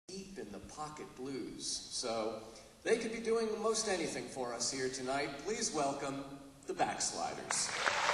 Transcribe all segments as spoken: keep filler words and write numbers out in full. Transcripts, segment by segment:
deep in the pocket blues, so they could be doing most anything for us here tonight. Please welcome the Backsliders.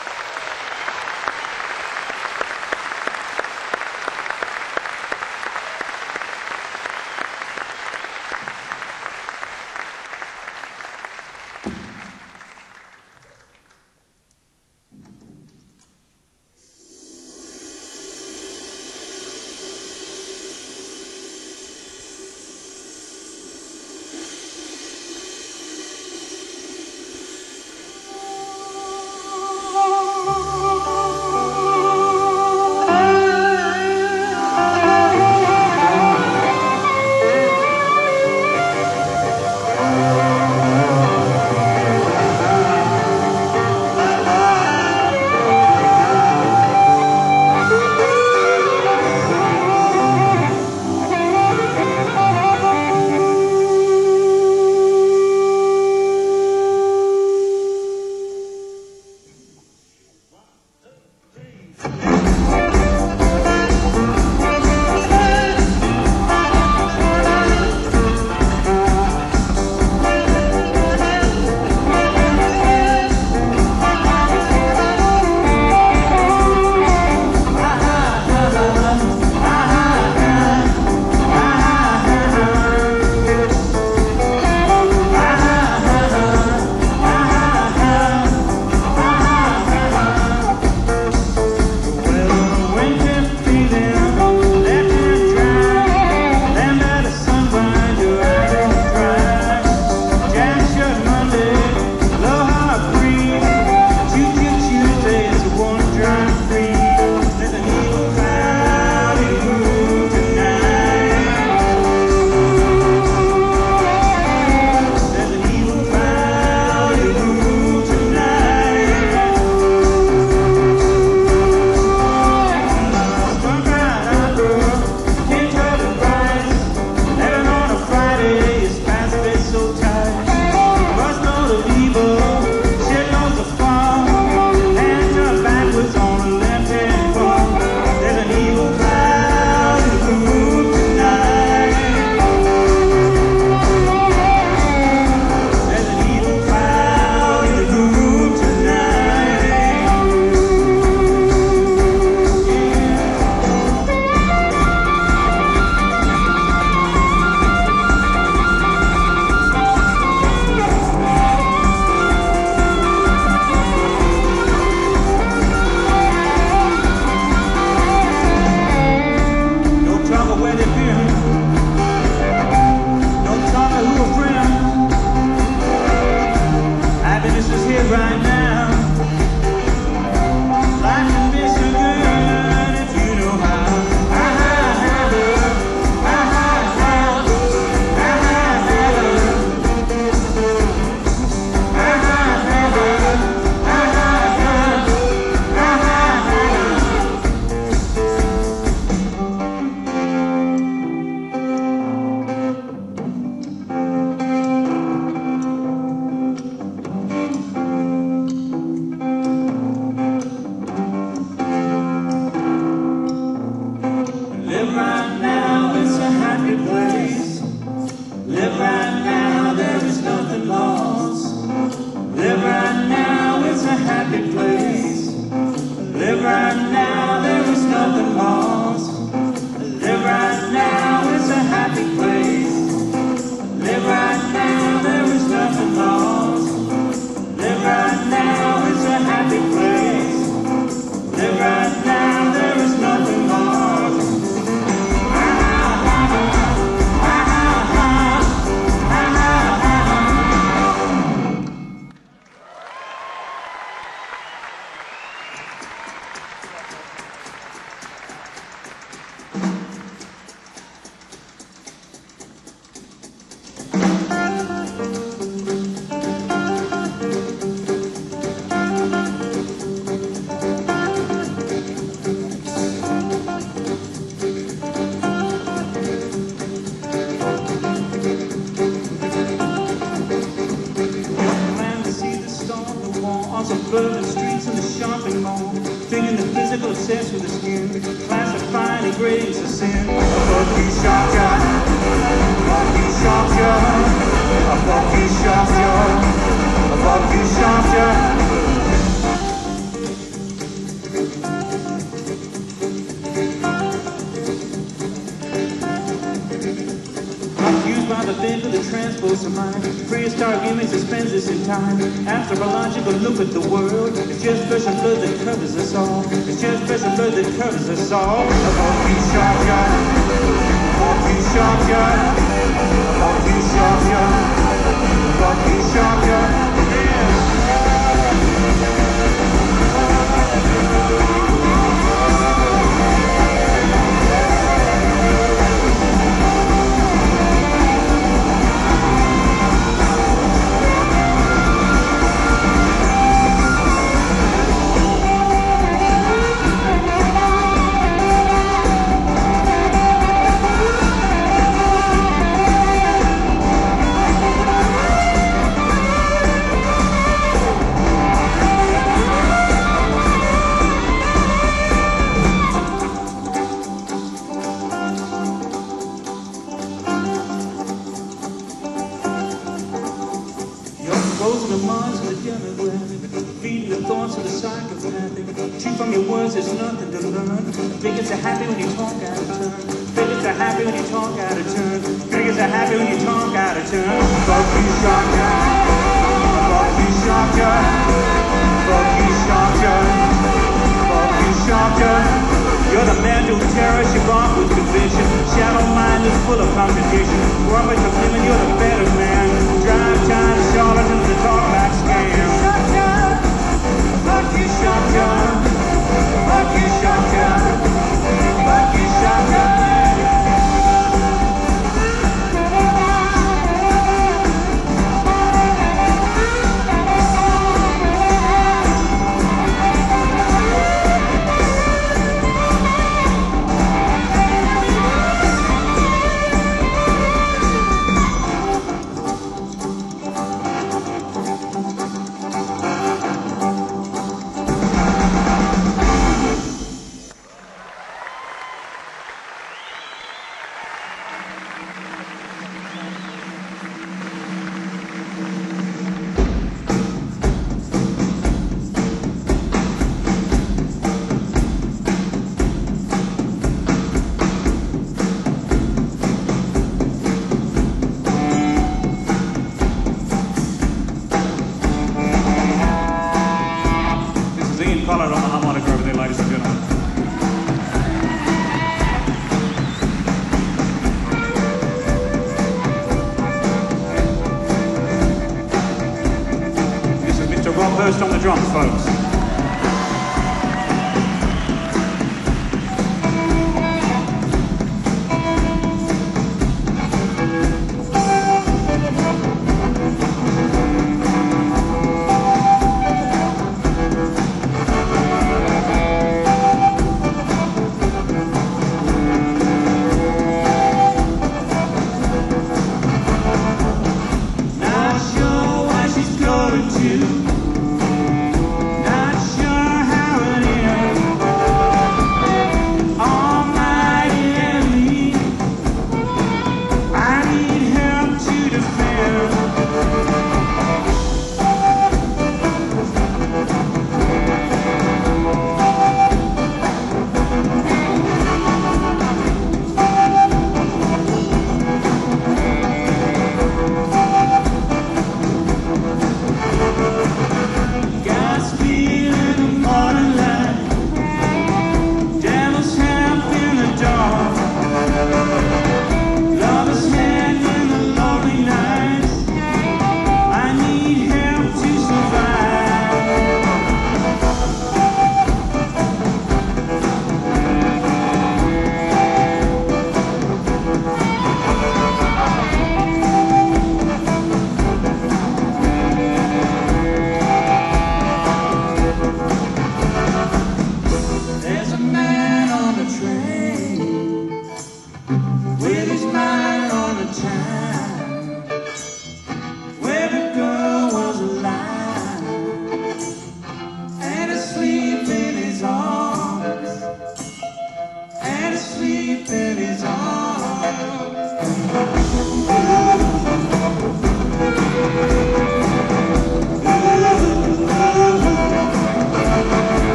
Suburban streets and the shopping mall, thinking the physical obsessed with the skin, classifying and grading as a sin. A bucky shotgun. Confused by the bend of the transports of mind, prehistoric image suspends us in time. Astrological look at the world. It's just flesh and blood that covers us all. It's just flesh and blood that covers us all. About you, shotgun. About you, shotgun. About you, shotgun. About you, shotgun. Yeah. Goes to the minds of the demographic, feeding the thoughts of the psychopathic. Chew from your words, there's nothing to learn. Figures are happy when you talk out of turn. Figures are happy when you talk out of turn. Figures are happy when you talk out of turn. Fuck you, shotgun. Fuck you, shotgun. Fuck you, shotgun. Fuck you, shotgun. You're the mental terrorist, you're wrong with conviction. Shallow mind is full of contradiction. Rubbish of living, you're the better man. Drive time to charlatans to talk like scam. Shotgun, fuck you, shotgun. Fuck you, shotgun. Fuck you, shotgun. Call it on the harmonica over there, ladies and gentlemen. This is Mister Rob Hurst on the drums, folks. Not sure why she's going to. Not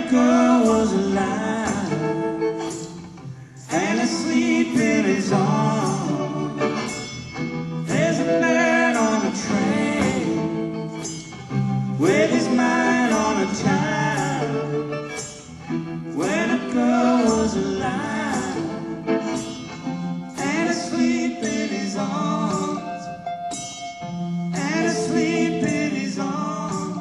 a girl was alive and asleep in his arms. There's a man on a train with his mind on a child. When a girl was alive and asleep in his arms, and asleep in his arms.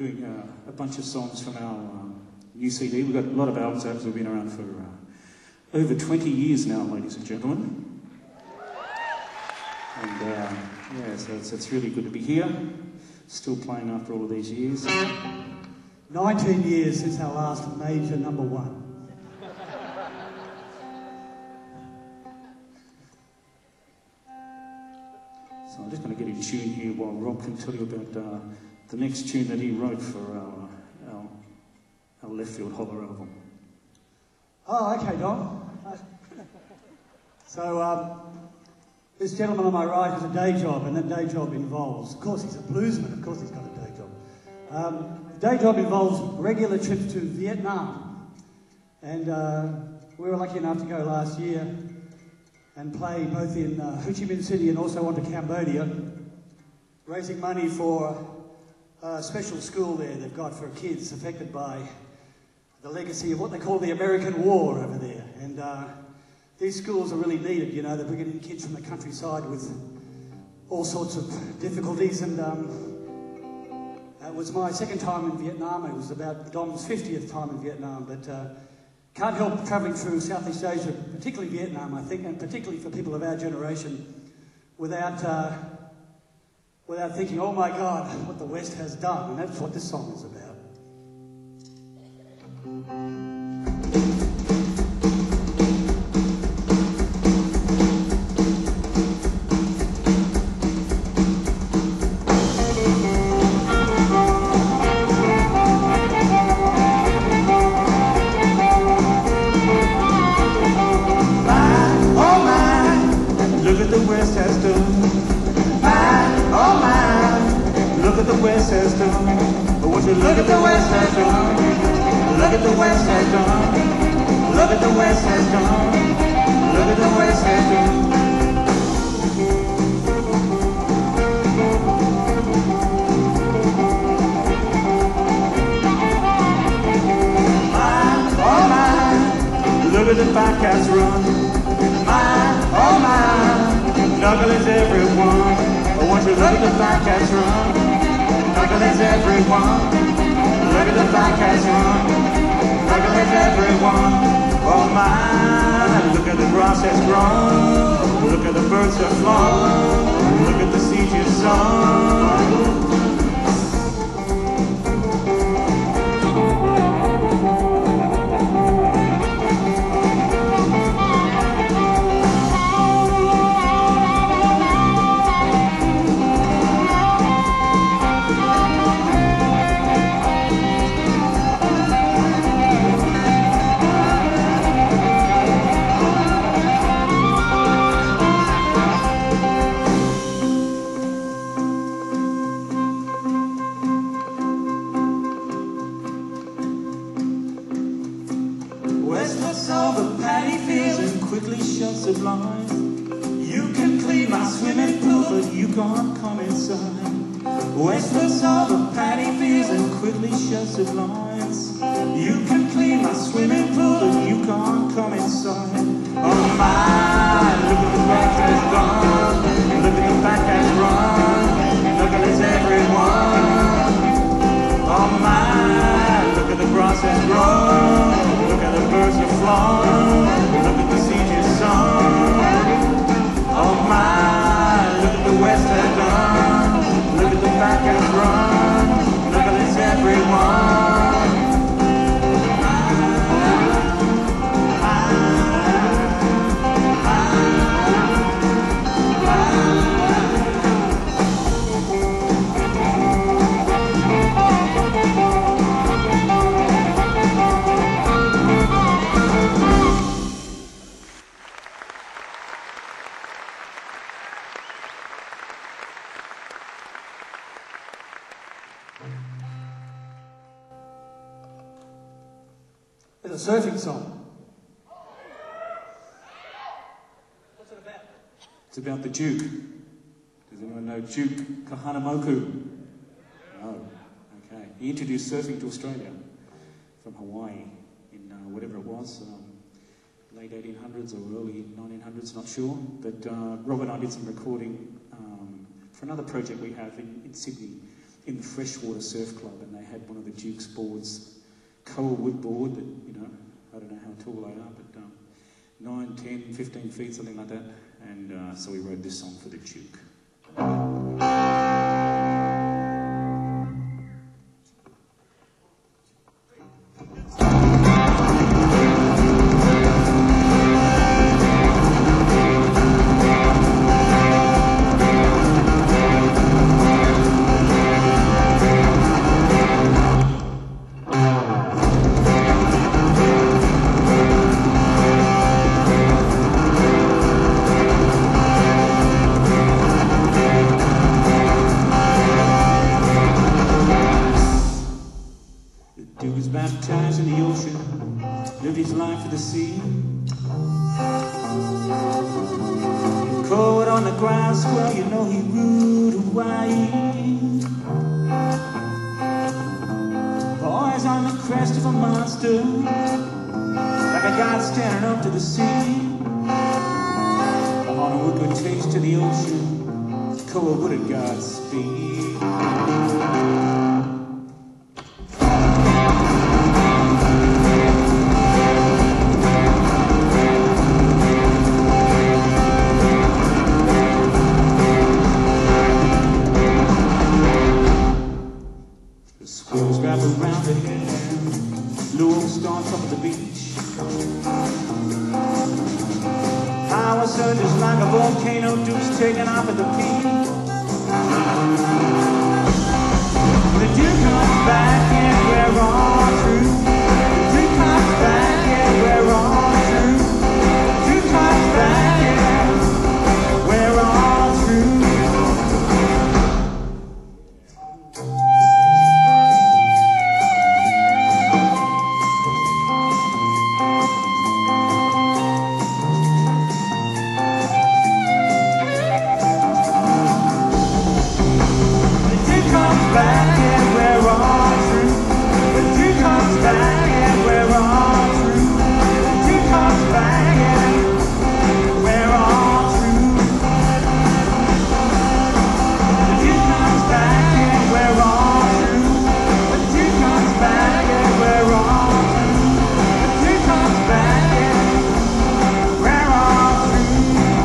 doing uh, a bunch of songs from our um, new C D. We've got a lot of albums out, so we've been around for uh, over twenty years now, ladies and gentlemen. And uh, yeah, so it's, it's really good to be here, still playing after all of these years. nineteen years since our last major number one. So I'm just going to get in tune here while Rob can tell you about uh, the next tune that he wrote for our, our, our Left Field Holler album. Oh, okay, Don. So, um, this gentleman on my right has a day job, and that day job involves, of course he's a bluesman, of course he's got a day job. Um, the day job involves regular trips to Vietnam. And uh, we were lucky enough to go last year and play both in uh, Ho Chi Minh City and also on to Cambodia, raising money for a special school there they've got for kids affected by the legacy of what they call the American War over there. And uh, these schools are really needed, you know, they're bringing in kids from the countryside with all sorts of difficulties. And um, it was my second time in Vietnam. It was about Dom's fiftieth time in Vietnam, but uh, can't help travelling through Southeast Asia, particularly Vietnam, I think, and particularly for people of our generation, without uh, without thinking, oh my God, what the West has done. And that's what this song is about. Look at the West has done. Look at the West has done. Look at the West has done. Look at the West has done. My, oh my, look at the fat cats run. My, oh my, knuckle is everyone. I want you to look at the fat cats run. Knuckle is everyone. Look at the fat cats run. Knuckle is everyone. Oh my, look at the grass has grown. Look at the birds have flown. Look at the seeds you've sown. The blind. You can clean my swimming pool, but you can't come inside. West looks over paddy fields and quickly shuts the blinds. You can clean my swimming pool, but you can't come inside. Oh my, look at the grass has gone. Look at the fat cats run. Look at it's everyone. Oh my, look at the grass has grown. Look at the birds have flown. Look at the seeds you've sown. Oh my, look at the West has done. Look at the fat cats run. Look at it's everyone. It's a surfing song. What's it about? It's about the Duke. Does anyone know Duke Kahanamoku? No. Okay. He introduced surfing to Australia from Hawaii in uh, whatever it was, um, late eighteen hundreds or early nineteen hundreds, not sure. But uh, Rob and I did some recording um, for another project we have in, in Sydney. in the Freshwater Surf Club, and they had one of the Duke's boards, Koa wood board that, you know, I don't know how tall they are, but um, nine, ten, fifteen feet, something like that. And uh, so we wrote this song for the Duke. Duke was baptized in the ocean, lived his life at the sea. Cold on the grass, well, you know he ruled Hawaii. Boys on the crest of a monster, like a god standing up to the sea. On a wicked taste to the ocean, Koa would have Godspeed. Squirrels wrap around the headland, looks on top of the beach. Power surges like a volcano, Duke's taking off at the peak. The Duke comes back and we're all true. The Duke comes back and we're all true. The Duke comes back and we're all true. Back and we're all true. The Duke comes back and we're all true. The Duke comes back and we're all true. The Duke comes back and we're all true. The Duke comes back and we're all true. The Duke comes back and we're all true.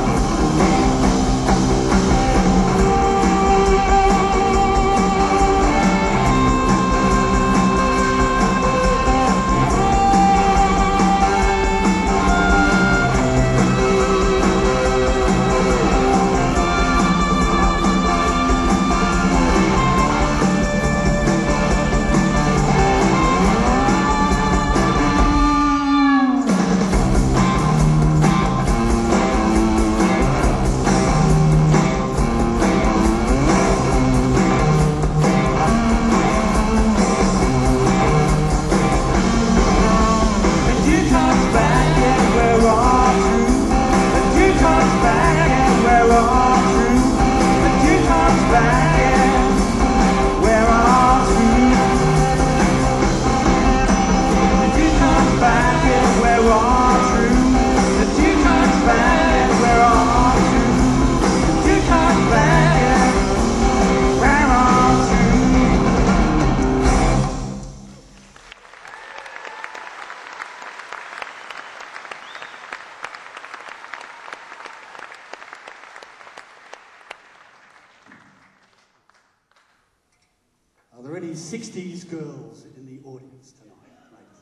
Are there any sixties girls in the audience tonight, ladies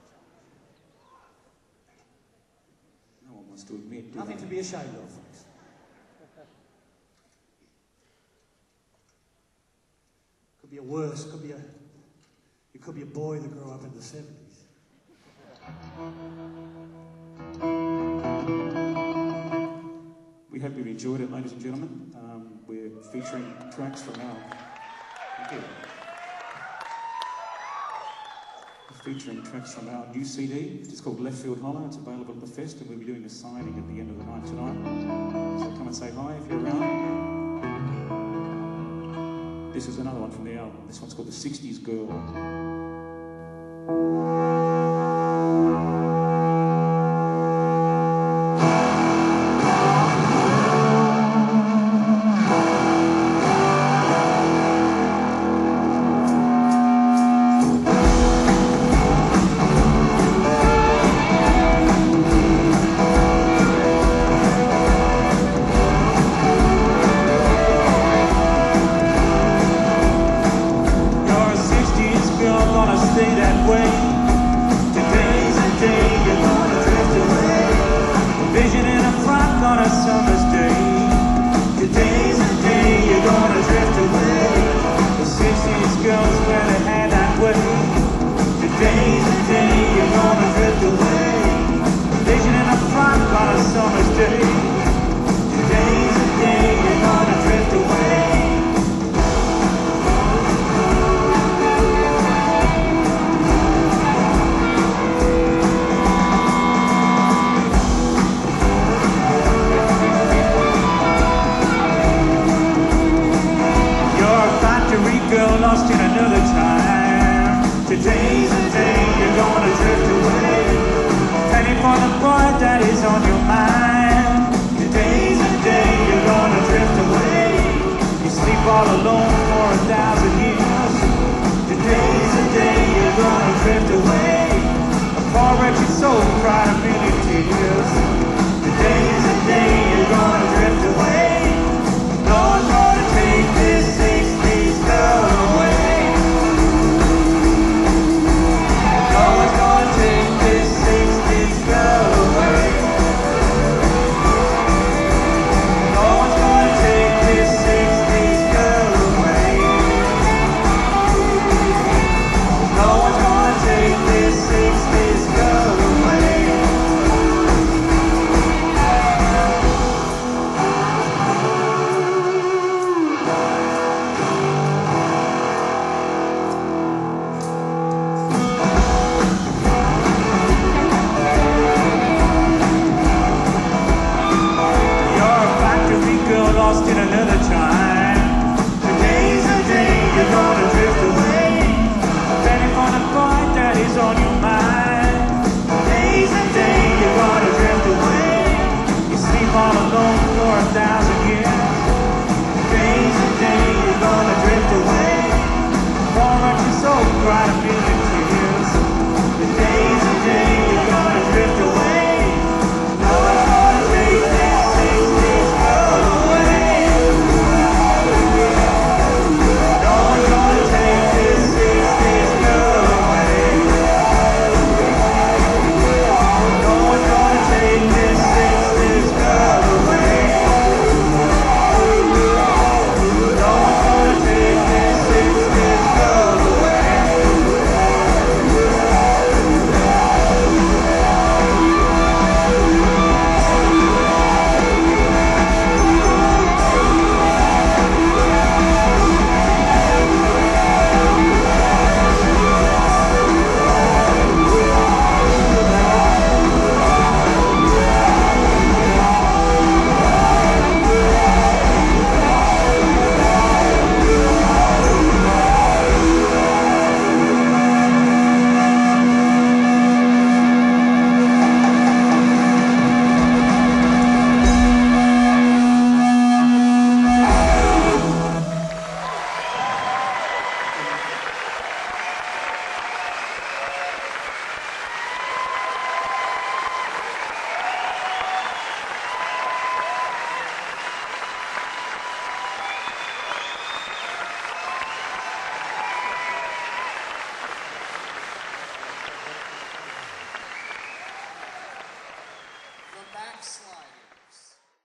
and No one wants to admit, do gentlemen? Nothing they? to be ashamed of, folks. Could be a worse, could be a, it could be a boy that grew up in the seventies. We hope you've enjoyed it, ladies and gentlemen. Um, we're featuring tracks from our... Thank you. We're featuring tracks from our new C D. It's called Left Field Hollow. It's available at the Fest, and we'll be doing a signing at the end of the night tonight. So come and say hi if you're around. This is another one from the album. This one's called The sixties Girl.